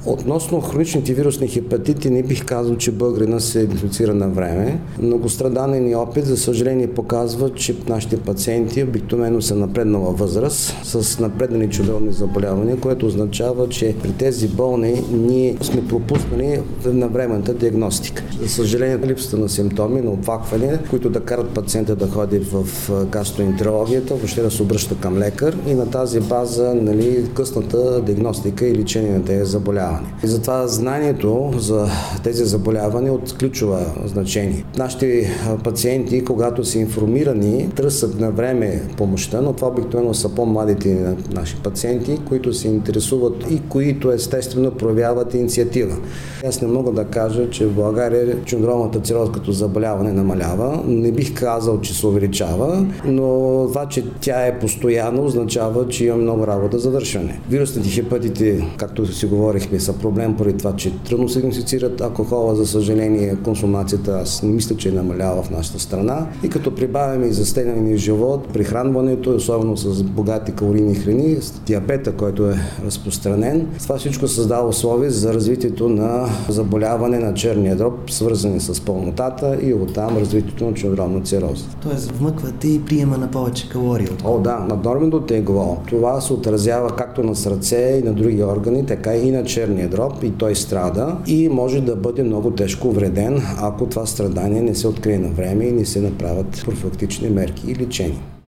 Относно хроничните вирусни хепатити, не бих казал, че българина се идентифицира на време. Многострадален ни опит, за съжаление, показва, че нашите пациенти обикновено са напреднала възраст с напреднали чувствителни заболявания, което означава, че при тези болни ние сме пропуснали навременната диагностика. За съжаление, липсата на симптоми, на оплаквания, които да карат пациента да ходи в гастроентерологията, въобще да се обръща към лекар и на тази база късната диагностика и лечение на тези заболявания. И затова знанието за тези заболявания от ключова значение. Нашите пациенти, когато са информирани, търсят на време помощта, но това обикновено са по-младите наши пациенти, които се интересуват и които естествено проявяват инициатива. Аз не мога да кажа, че в България синдромната цироза като заболяване намалява. Не бих казал, че се увеличава, но това, че тя е постоянно, означава, че има много работа за вършене. Вирусните хепатити, както си говорихме, са проблем поради това, че трудно се идентифицират. Алкохола, за съжаление, консумацията, аз не мисля, че е намалява в нашата страна. И като прибавяме и застегнения живот, прихранването, особено с богати калорийни храни, с диабета, който е разпространен, това всичко създава условия за развитието на заболяване на черния дроб, свързани с пълнотата и оттам развитието на синдромна цироза. Тоест вмъквате и приема на повече калории от Да, наднорменото тегло. Това се отразява както на сърце и на други органи, така и на черния дроб и той страда и може да бъде много тежко вреден, ако това страдание не се открие на време и не се направят профилактични мерки и лечение.